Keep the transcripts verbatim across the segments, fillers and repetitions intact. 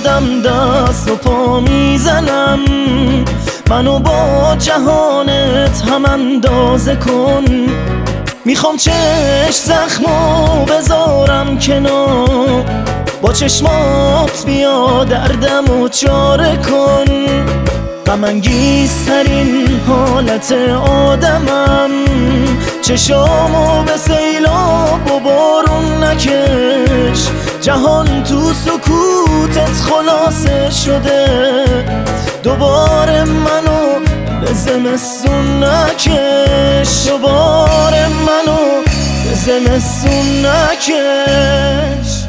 شدم دست و پا میزنم، منو با جهانت هم اندازه کن. میخوام چشم زخمو بذارم کنار، با چشمات بیا دردمو چاره کن. غم انگیزترین حالت آدمم، چشامو به سیلاب و بارون نکش. جهان تو سکوتت خلاصه شده، دوباره منو به زمستون نکش. دوباره منو به زمستون نکش.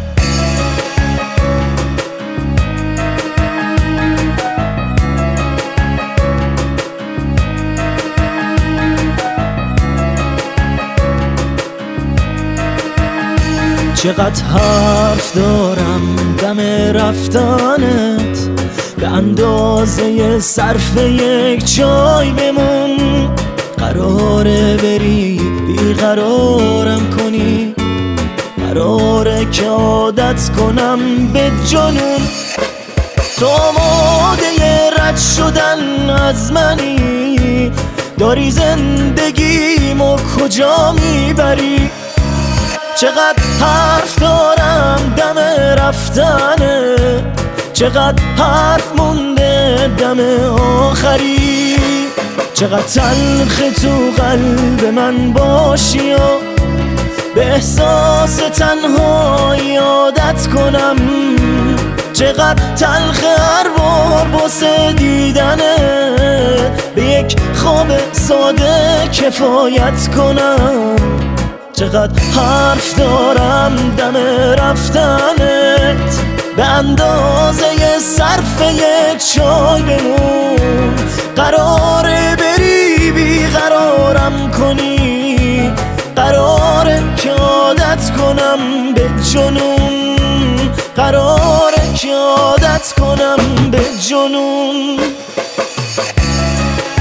چقدر حرف دارم دم رفتنت، به اندازه صرف یک چای بمون. قراره بری بیقرارم کنی، قراره که عادت کنم به جنون. تو آماده رد شدن از منی، داری زندگیمو کجا میبری؟ چقدر حرف دارم دم رفتنه، چقدر حرف مونده دم آخری. چقدر تلخ تو قلب من باشی و به احساس تنهایی عادت کنم. چقدر تلخ هر بار باسه دیدنه، به یک خواب ساده کفایت کنم. چقدر حرف دارم دم رفتنت، به اندازه صرف یک چای بمون. قراره بری بیقرارم کنی، قراره که عادت کنم به جنون. قراره که عادت کنم به جنون.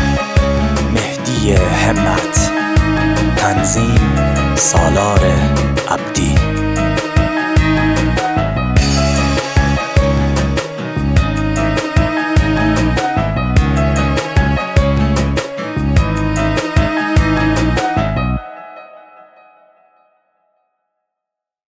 مهدی همت، تنظیم سالار.